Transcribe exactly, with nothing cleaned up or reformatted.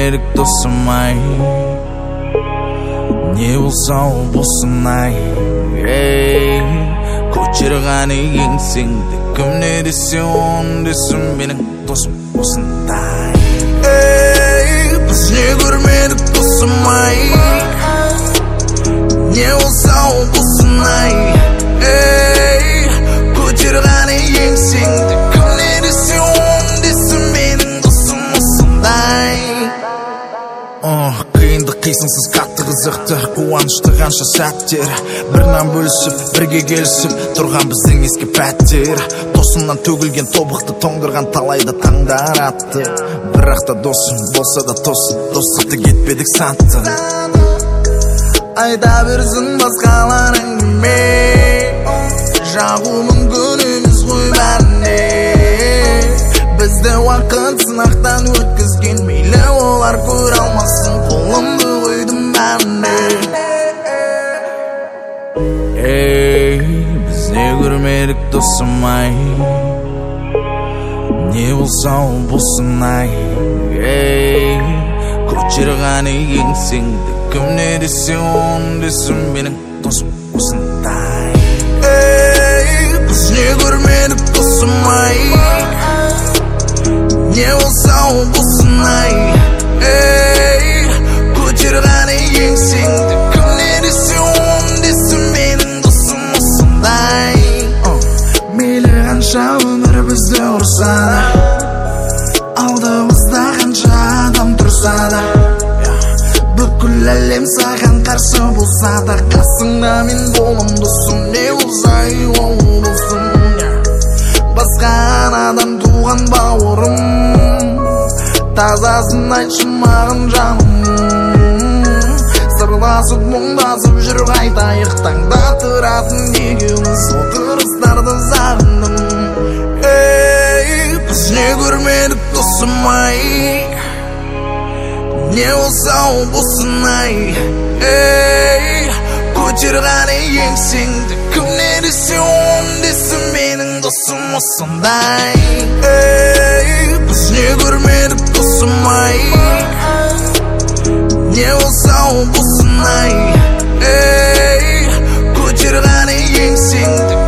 көрмедік досым-ай, не болса ол болсын ай. Ей, көтерғаны еңсеңді кім не десе он десін менің досым осындай. Ей, біз не көрмедік досым-ай, не болса ол болсын ай. Ей, көтерғаны еңсеңді кім не десе он десін менің досым осындай. Қиынды қисынсыз қатты қызықты, қуанышты қанша сәттер, бірнан бөлісіп, бірге келісіп тұрған біздің ескі пәттер. Досымнан төгілген тобықты тоңдырған талайды таңдар атты. Бірақ та досым болса да тосын, достықты кетпедік сатты. Айта берсін басқаларың деме, жағу мүмкін емес қой бәріне. Бізді уақыт сынақтан өткізген, мейлі олар көре алмасын, қолымды қойдым бәріне. Ей, біз не көрмедік досым-ай, не болса ол болсын ай. Ей, көтерғаны еңсеңді кім не десе он десін менің досым осындай. Ей, біз не көрмедік досым-ай, не болса ол болсын ай. Ей, көтерғаны еңсеңді кім не десе он десін менің досым осындай. Мейлі қанша өмір бізді ұрса да, алдымызда қанша адам тұрса да, бүкіл әлем саған қарсы болса да, қасыңда мен болам досым, не болса ол болсын. Басқа анадан туған бауырым, тазасын айтшы маған жаным. Сырласып мұңдасып жүр қайтайық, таңда тұратын екеуміз отырыстарды сағындым. Ей, біз не көрмедік досым-ай, не болса ол болсын ай. Ей, көтерғаны еңсеңді кім не десе он десін менің досым осындай. Ей, біз не көрмедік досым-ай, не болса ол болсын ай. Ей, көтерғаны еңсеңді